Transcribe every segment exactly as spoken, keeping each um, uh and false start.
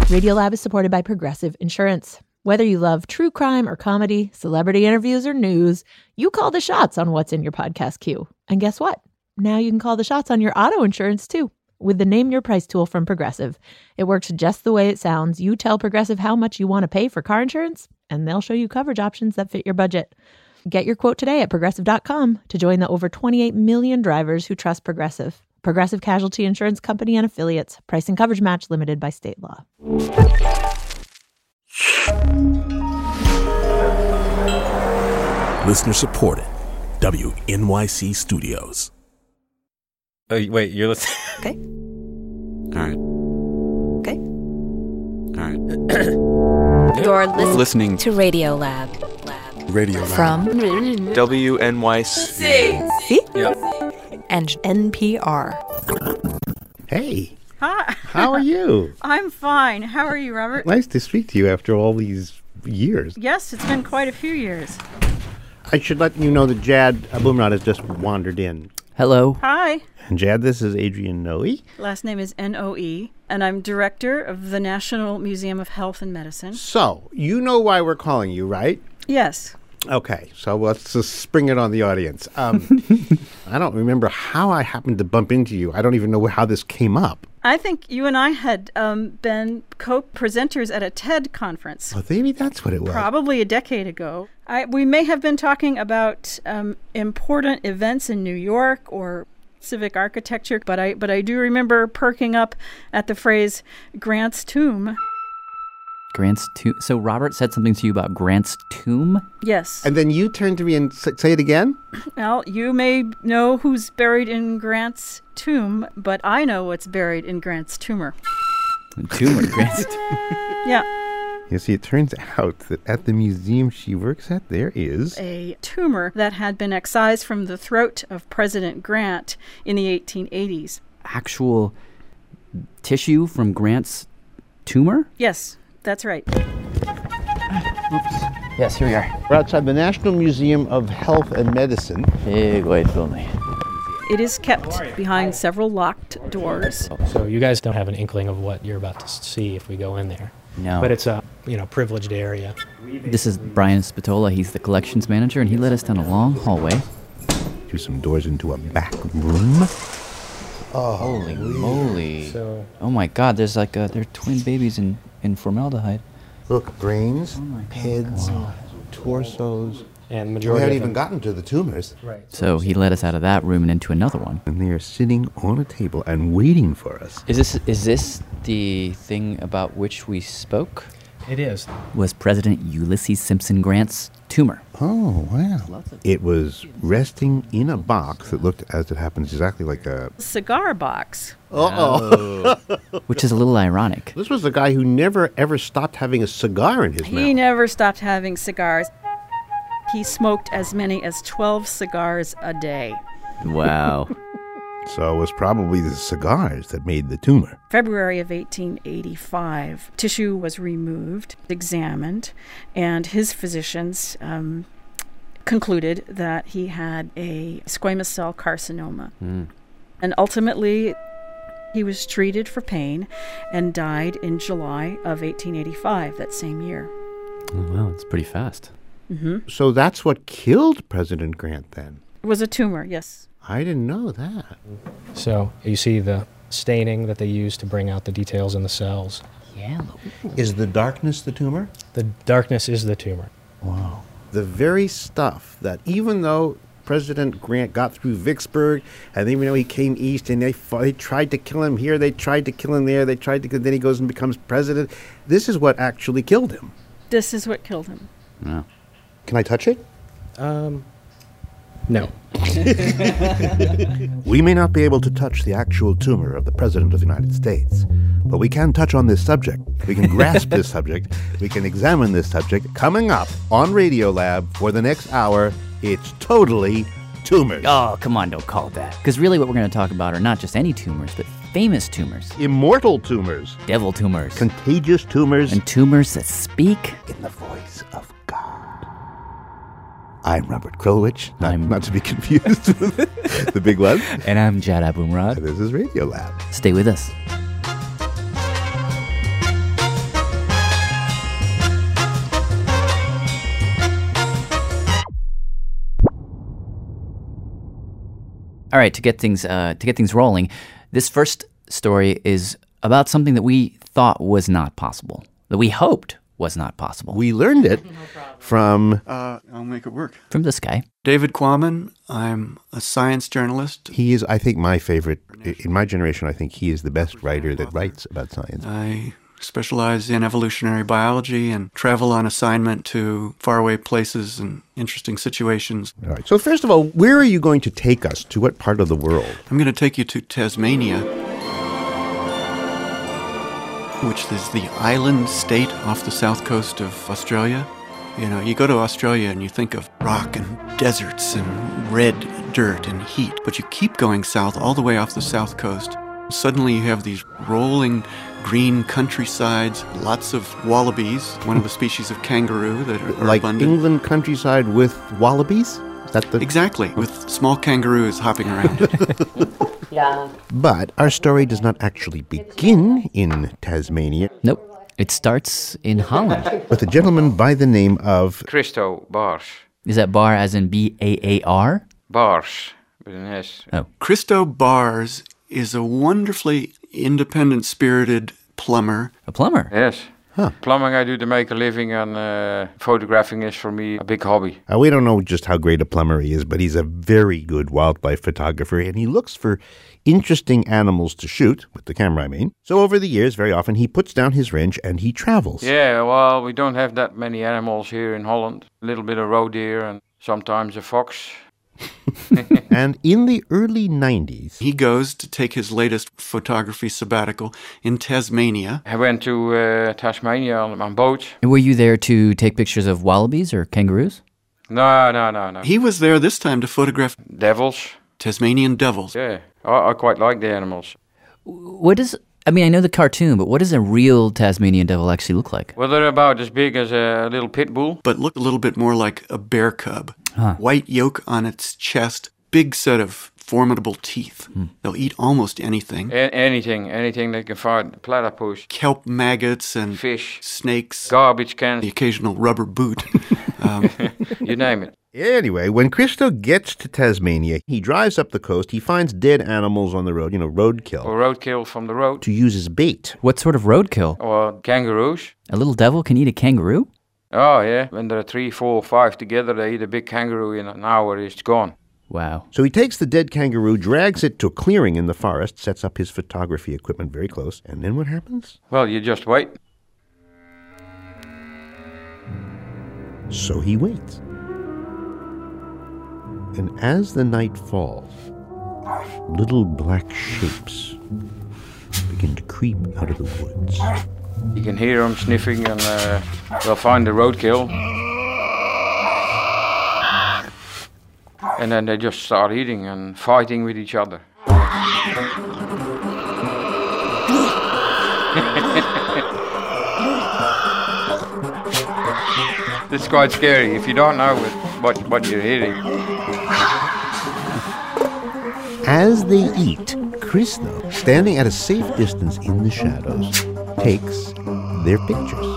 Radiolab is supported by Progressive Insurance. Whether you love true crime or comedy, celebrity interviews or news, you call the shots on what's in your podcast queue. And guess what? Now you can call the shots on your auto insurance too with the Name Your Price tool from Progressive. It works just the way it sounds. You tell Progressive how much you want to pay for car insurance, and they'll show you coverage options that fit your budget. Get your quote today at progressive dot com to join the over twenty-eight million drivers who trust Progressive. Progressive Casualty Insurance Company and Affiliates. Price and coverage match limited by state law. Listener supported. W N Y C Studios. Oh, wait, you're listening? Okay. All right. Okay. All right. You're listening, listening to Radiolab. Lab. Radio Lab. From W N Y C. See? Yeah. And N P R. Hey. Hi. How are you? I'm fine. How are you, Robert? Nice to speak to you after all these years. Yes, it's been quite a few years. I should let you know that Jad Abumrad has just wandered in. Hello. Hi. And Jad, this is Adrian Noe. Last name is N O E, and I'm director of the National Museum of Health and Medicine. So, you know why we're calling you, right? Yes. Okay, so let's just spring it on the audience. Um, I don't remember how I happened to bump into you. I don't even know how this came up. I think you and I had um, been co-presenters at a TED conference. Well, maybe that's what it was. Probably a decade ago. I, we may have been talking about um, important events in New York or civic architecture, but I but I do remember perking up at the phrase Grant's tomb. Grant's tomb. So Robert said something to you about Grant's tomb? Yes. And then you turned to me and s- say it again? Well, you may know who's buried in Grant's tomb, but I know what's buried in Grant's tumor. Tumor, Grant's tomb. Yeah. You see, it turns out that at the museum she works at, there is a tumor that had been excised from the throat of President Grant in the eighteen eighties. Actual tissue from Grant's tumor? Yes, that's right. Oops. Yes, here we are. We're outside the National Museum of Health and Medicine. Big white building. It is kept behind several locked doors. So you guys don't have an inkling of what you're about to see if we go in there. No. But it's a, you know, privileged area. This is Brian Spatola. He's the collections manager, and he led us down a long hallway. Through some doors into a back room. Oh, holy moly. So, oh my God, there's like a, they're twin babies in, in formaldehyde. Look, brains, Oh heads, wow. torsos. and We majority haven't of even them, gotten to the tumors. right. So he led us out of that room and into another one. And they are sitting on a table and waiting for us. Is this is this the thing about which we spoke? It is. Was President Ulysses Simpson Grant's tumor. Oh, wow. It was resting in a box that looked, as it happens, exactly like a Cigar box. Uh-oh. Which is a little ironic. This was the guy who never, ever stopped having a cigar in his He mouth. never stopped having cigars. He smoked as many as twelve cigars a day. Wow. So it was probably the cigars that made the tumor. February of eighteen eighty-five, tissue was removed, examined, and his physicians um, concluded that he had a squamous cell carcinoma. Mm. And ultimately, he was treated for pain and died in July of eighteen eighty-five, that same year. Oh, wow, it's pretty fast. Mm-hmm. So that's what killed President Grant then? It was a tumor, yes. I didn't know that. So you see the staining that they use to bring out the details in the cells. Yellow. Is the darkness the tumor? The darkness is the tumor. Wow. The very stuff that even though President Grant got through Vicksburg, and even though he came east and they, fought, they tried to kill him here, they tried to kill him there, they tried to, then he goes and becomes president. This is what actually killed him. This is what killed him. No. Can I touch it? Um, no. We may not be able to touch the actual tumor of the President of the United States, but we can touch on this subject. We can grasp this subject. We can examine this subject. Coming up on Radiolab for the next hour, it's totally tumors. Oh, come on, don't call it that. Because really what we're going to talk about are not just any tumors, but famous tumors. Immortal tumors. Devil tumors. Contagious tumors. And tumors that speak in the voice of God. I'm Robert Krulwich, not, I'm- not to be confused with the big one. And I'm Jad Abumrad. And this is Radiolab. Stay with us. All right, to get things uh, to get things rolling, this first story is about something that we thought was not possible, that we hoped was not possible. We learned it from Uh, I'll make it work. From this guy. David Quammen. I'm a science journalist. He is, I think, my favorite. In my generation, I think he is the best writer that writes about science. I specialize in evolutionary biology and travel on assignment to faraway places and interesting situations. All right. So first of all, where are you going to take us? To what part of the world? I'm going to take you to Tasmania, which is the island state off the south coast of Australia. You know, you go to Australia and you think of rock and deserts and red dirt and heat, but you keep going south all the way off the south coast. Suddenly you have these rolling green countrysides, lots of wallabies, one of the species of kangaroo that are, are like abundant. England countryside with wallabies? Is that the... Exactly, with small kangaroos hopping around. Yeah. But our story does not actually begin in Tasmania. Nope. It starts in Holland. With a gentleman by the name of... Christo Baars. Is that bar as in B A A R? Baars, with an S. Oh. Christo Baars is a wonderfully independent-spirited plumber. A plumber? Yes. Huh. Plumbing I do to make a living, and uh, photographing is for me a big hobby. Uh, we don't know just how great a plumber he is, but he's a very good wildlife photographer, and he looks for interesting animals to shoot, with the camera I mean. So over the years, very often, he puts down his wrench and he travels. Yeah, well, we don't have that many animals here in Holland. A little bit of roe deer and sometimes a fox. And in the early nineties, he goes to take his latest photography sabbatical in Tasmania. I went to uh, Tasmania on, on boat. And were you there to take pictures of wallabies or kangaroos? No, no, no, no. He was there this time to photograph Devils. Tasmanian devils. Yeah, I, I quite like the animals. What is... I mean, I know the cartoon, but what does a real Tasmanian devil actually look like? Well, they're about as big as a little pit bull. But look a little bit more like a bear cub. Huh. White yoke on its chest, big set of formidable teeth. Hmm. They'll eat almost anything. A- anything, anything they can find. Platypus, Kelp maggots and fish, snakes, garbage cans, the occasional rubber boot. um, you name it. Anyway, when Christo gets to Tasmania, he drives up the coast, he finds dead animals on the road, you know, roadkill, Or roadkill from the road. to use as bait. What sort of roadkill? Or kangaroos. A little devil can eat a kangaroo? Oh, yeah. When there are three, four, five together, they eat a big kangaroo in an hour, it's gone. Wow. So he takes the dead kangaroo, drags it to a clearing in the forest, sets up his photography equipment very close, and then what happens? Well, you just wait. So he waits. And as the night falls, little black shapes begin to creep out of the woods. You can hear them sniffing and uh, they'll find the roadkill. And then they just start eating and fighting with each other. It's quite scary if you don't know what, what you're hitting. As they eat, Christo, standing at a safe distance in the shadows, takes their pictures.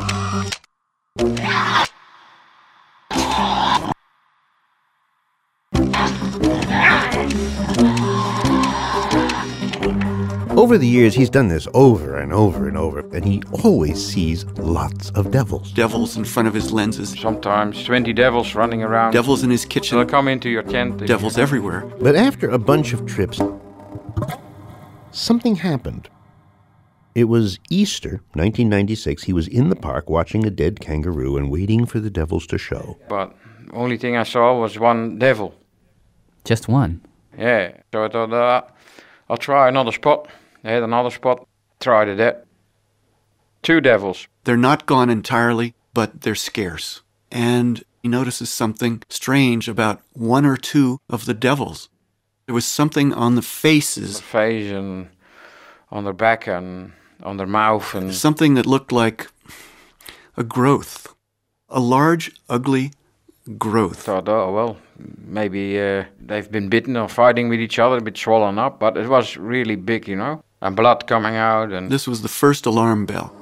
Over the years, he's done this over and over and over, and he always sees lots of devils. Devils in front of his lenses. Sometimes twenty devils running around. Devils in his kitchen. They'll come into your tent. Devils everywhere. But after a bunch of trips, something happened. It was Easter, nineteen ninety-six. He was in the park watching a dead kangaroo and waiting for the devils to show. But the only thing I saw was one devil. Just one? Yeah. So I thought, uh, I'll try another spot. I had another spot. Tried it there. Two devils. They're not gone entirely, but they're scarce. And he notices something strange about one or two of the devils. There was something on the faces. Their face and on their back and on their mouth. And something that looked like a growth. A large, ugly growth. I thought, oh, well, maybe uh, they've been bitten or fighting with each other, a bit swollen up. But it was really big, you know. And blood coming out. And this was the first alarm bell.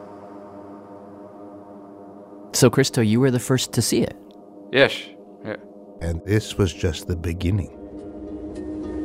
So, Christo, you were the first to see it? Yes. Yeah. And this was just the beginning.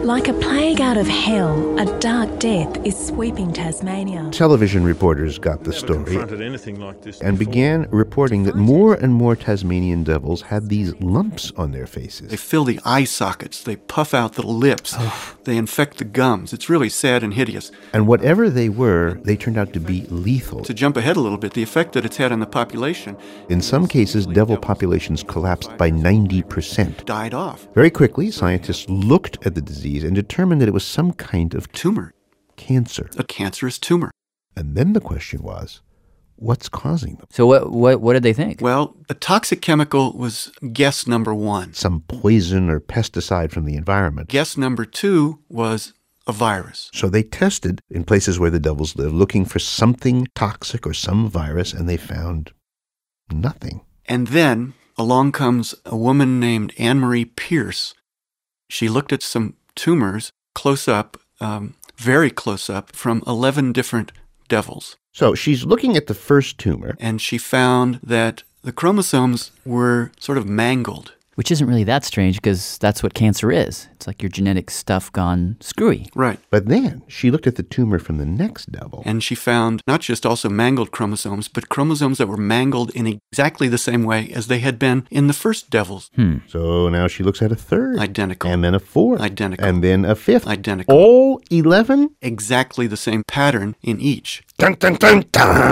Like a plague out of hell, a dark death is sweeping Tasmania. Television reporters got the story Like and began reporting that more and more Tasmanian devils had these lumps on their faces. They fill the eye sockets. They puff out the lips. They infect the gums. It's really sad and hideous. And whatever they were, they turned out to be lethal. To jump ahead a little bit, the effect that it's had on the population. In some cases, devil populations collapsed by ninety percent. Died off. Very quickly, scientists looked at the disease and determined that it was some kind of tumor. Cancer. A cancerous tumor. And then the question was, what's causing them? So what what what did they think? Well, a toxic chemical was guess number one. Some poison or pesticide from the environment. Guess number two was a virus. So they tested in places where the devils live, looking for something toxic or some virus, and they found nothing. And then along comes a woman named Anne-Marie Pierce. She looked at some tumors close up, um, very close up, from eleven different devils. So she's looking at the first tumor. And she found that the chromosomes were sort of mangled. Which isn't really that strange because that's what cancer is. It's like your genetic stuff gone screwy. Right. But then she looked at the tumor from the next devil. And she found not just also mangled chromosomes, but chromosomes that were mangled in exactly the same way as they had been in the first devils. Hmm. So now she looks at a third. Identical. And then a fourth. Identical. And then a fifth. Identical. All eleven? Exactly the same pattern in each. Dun, dun, dun,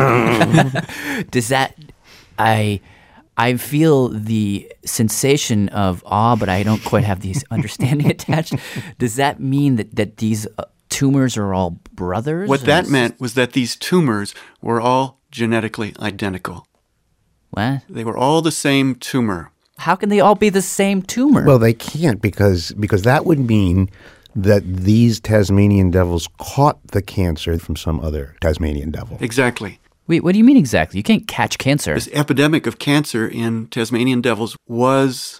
dun. Does that... I... I feel the sensation of awe, but I don't quite have the understanding attached. Does that mean that, that these uh, tumors are all brothers? What that meant was that these tumors were all genetically identical. What? They were all the same tumor. How can they all be the same tumor? Well, they can't because because that would mean that these Tasmanian devils caught the cancer from some other Tasmanian devil. Exactly. Wait, what do you mean exactly? You can't catch cancer. This epidemic of cancer in Tasmanian devils was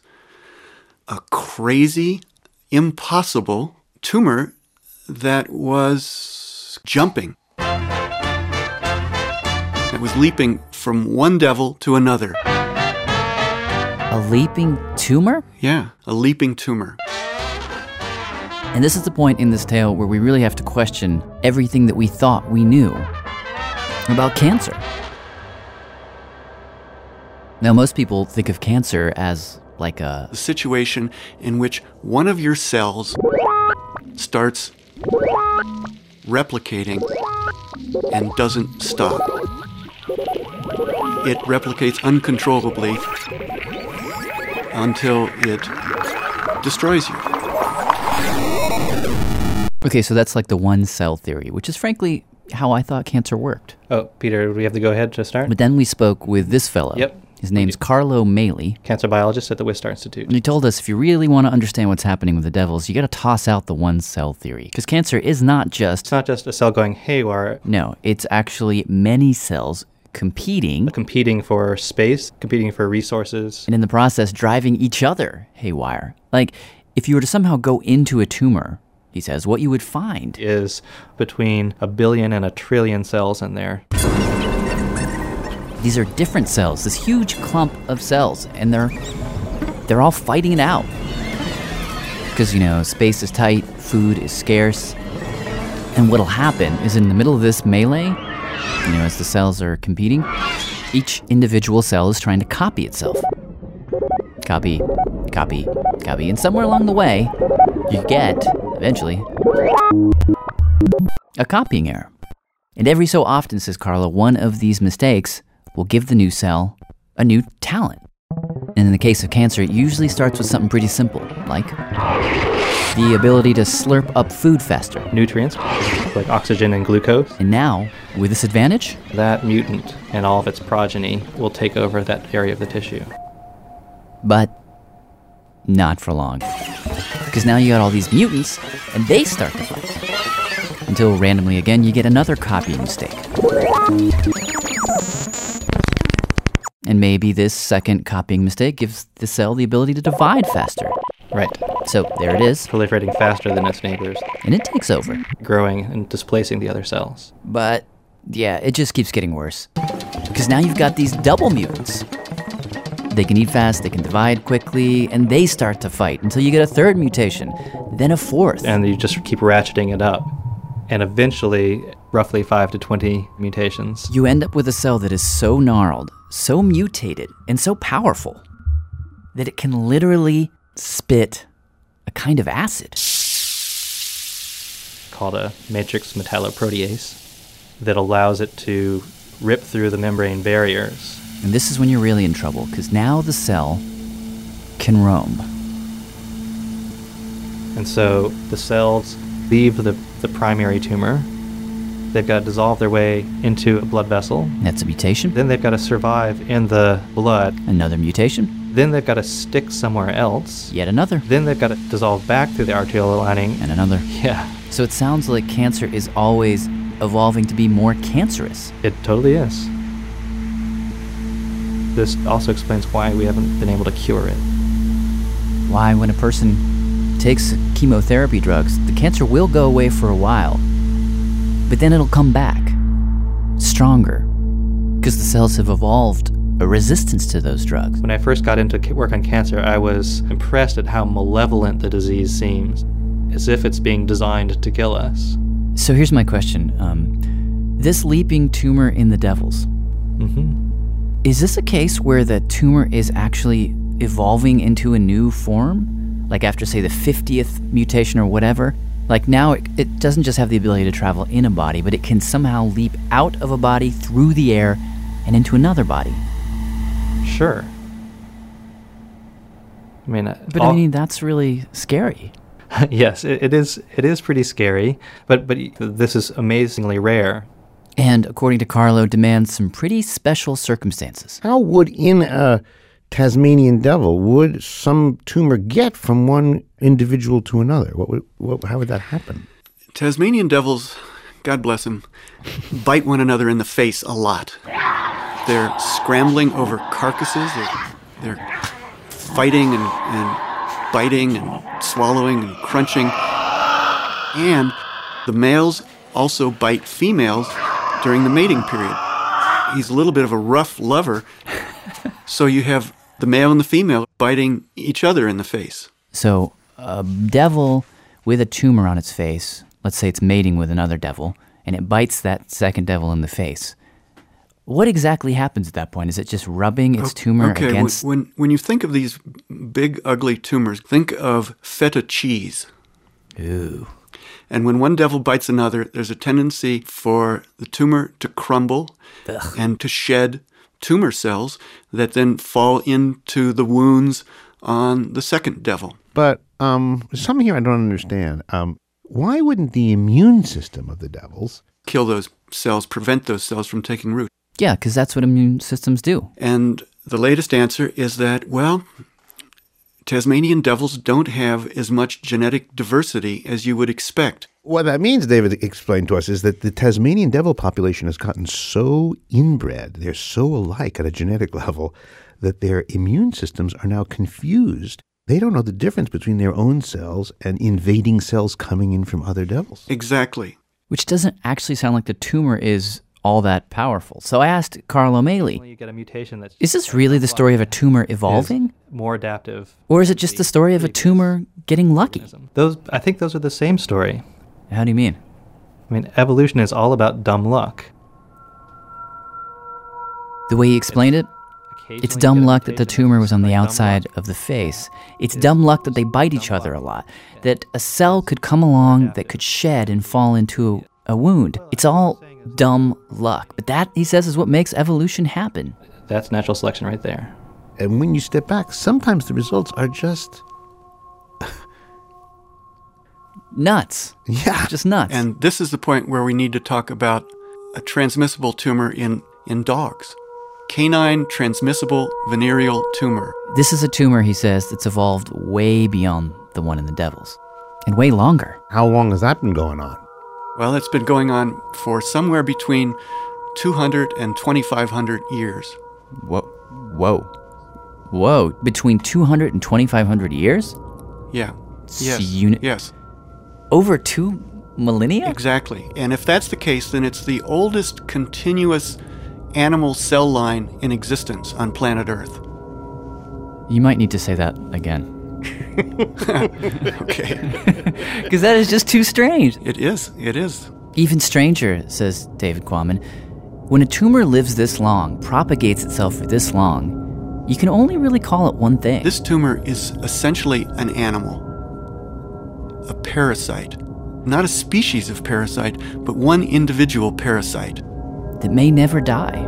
a crazy, impossible tumor that was jumping. It was leaping from one devil to another. A leaping tumor? Yeah, a leaping tumor. And this is the point in this tale where we really have to question everything that we thought we knew about cancer. Now, most people think of cancer as like a... a situation in which one of your cells starts replicating and doesn't stop. It replicates uncontrollably until it destroys you. Okay, so that's like the one cell theory, which is frankly how I thought cancer worked. Oh, Peter, do we have to go ahead to start? But then we spoke with this fellow. Yep. His name's Carlo Maley. Cancer biologist at the Wistar Institute. And he told us if you really want to understand what's happening with the devils, you got to toss out the one cell theory. Because cancer is not just... It's not just a cell going haywire. No, it's actually many cells competing. Competing for space, competing for resources. And in the process, driving each other haywire. Like, if you were to somehow go into a tumor, he says, what you would find is between a billion and a trillion cells in there. These are different cells, this huge clump of cells, and they're they're all fighting it out. Because, you know, space is tight, food is scarce. And what'll happen is in the middle of this melee, you know, as the cells are competing, each individual cell is trying to copy itself. Copy, copy, copy. And somewhere along the way, you get, eventually, a copying error. And every so often, says Carlo, one of these mistakes will give the new cell a new talent. And in the case of cancer, it usually starts with something pretty simple, like the ability to slurp up food faster. Nutrients, like oxygen and glucose. And now, with this advantage, that mutant and all of its progeny will take over that area of the tissue. But not for long. Because now you got all these mutants, and they start to fight. Until randomly again, you get another copying mistake. And maybe this second copying mistake gives the cell the ability to divide faster. Right. So there it is. Proliferating faster than its neighbors. And it takes over. Growing and displacing the other cells. But, yeah, it just keeps getting worse. Because now you've got these double mutants. They can eat fast, they can divide quickly, and they start to fight until you get a third mutation, then a fourth. And you just keep ratcheting it up. And eventually, roughly five to twenty mutations. You end up with a cell that is so gnarled, so mutated, and so powerful that it can literally spit a kind of acid. Called a matrix metalloprotease that allows it to rip through the membrane barriers. And this is when you're really in trouble, because now the cell can roam. And so the cells leave the, the primary tumor. They've got to dissolve their way into a blood vessel. That's a mutation. Then they've got to survive in the blood. Another mutation. Then they've got to stick somewhere else. Yet another. Then they've got to dissolve back through the arterial lining. And another. Yeah. So it sounds like cancer is always evolving to be more cancerous. It totally is. This also explains why we haven't been able to cure it. Why, when a person takes chemotherapy drugs, the cancer will go away for a while, but then it'll come back, stronger, because the cells have evolved a resistance to those drugs. When I first got into work on cancer, I was impressed at how malevolent the disease seems, as if it's being designed to kill us. So here's my question. Um, this leaping tumor in the devils, Mm-hmm. is this a case where the tumor is actually evolving into a new form? Like after, say, the fiftieth mutation or whatever? Like now it, it doesn't just have the ability to travel in a body, but it can somehow leap out of a body, through the air, and into another body. Sure. I mean, But all, I mean, that's really scary. yes, it, it is. It is pretty scary, but but this is amazingly rare. And according to Carlo, demands some pretty special circumstances. How would, in a Tasmanian devil, would some tumor get from one individual to another? What would, what, how would that happen? Tasmanian devils, God bless them, bite one another in the face a lot. They're scrambling over carcasses. They're, they're fighting and, and biting and swallowing and crunching. And the males also bite females during the mating period. He's a little bit of a rough lover, so you have the male and the female biting each other in the face. So a devil with a tumor on its face, let's say it's mating with another devil, and it bites that second devil in the face. What exactly happens at that point? Is it just rubbing its tumor okay, against... When, when you think of these big, ugly tumors, think of feta cheese. Ooh. And when one devil bites another, there's a tendency for the tumor to crumble Ugh. and to shed tumor cells that then fall into the wounds on the second devil. But um, something here I don't understand. Um, why wouldn't the immune system of the devils kill those cells, prevent those cells from taking root? Yeah, because that's what immune systems do. And the latest answer is that, well, Tasmanian devils don't have as much genetic diversity as you would expect. What that means, David explained to us, is that the Tasmanian devil population has gotten so inbred, they're so alike at a genetic level, that their immune systems are now confused. They don't know the difference between their own cells and invading cells coming in from other devils. Exactly. Which doesn't actually sound like the tumor is all that powerful. So I asked Carlo Maley, You get a mutation that's is this really the story of a tumor evolving? more adaptive. Or is it just the story of a tumor getting lucky? Those, I think those are the same story. How do you mean? I mean, evolution is all about dumb luck. The way he explained it, it's dumb luck that the tumor was on the outside of the face. It's dumb luck that they bite each other a lot. That a cell could come along that could shed and fall into a wound. It's all dumb luck. But that, he says, is what makes evolution happen. That's natural selection right there. And when you step back, sometimes the results are just... nuts. Yeah. Just nuts. And this is the point where we need to talk about a transmissible tumor in, in dogs. Canine transmissible venereal tumor. This is a tumor, he says, that's evolved way beyond the one in the devils. And way longer. How long has that been going on? Well, it's been going on for somewhere between two hundred and twenty-five hundred years. Whoa. Whoa. Whoa. Between two hundred and twenty-five hundred years? Yeah. Yes. Uni- yes. Over two millennia? Exactly. And if that's the case, then it's the oldest continuous animal cell line in existence on planet Earth. You might need to say that again. Okay. Because that is just too strange. It is. It is. Even stranger, says David Quammen. When a tumor lives this long, propagates itself for this long, you can only really call it one thing. This tumor is essentially an animal, a parasite. Not a species of parasite, but one individual parasite. That may never die.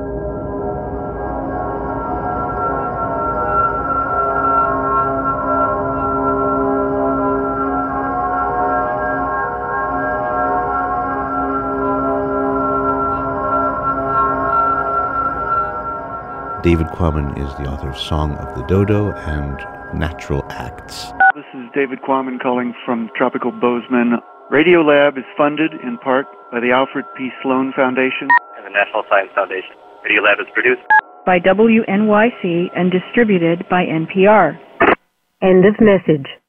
David Quammen is the author of Song of the Dodo and Natural Acts. This is David Quammen calling from Tropical Bozeman. Radiolab is funded in part by the Alfred P. Sloan Foundation and the National Science Foundation. Radiolab is produced by W N Y C and distributed by N P R. End of message.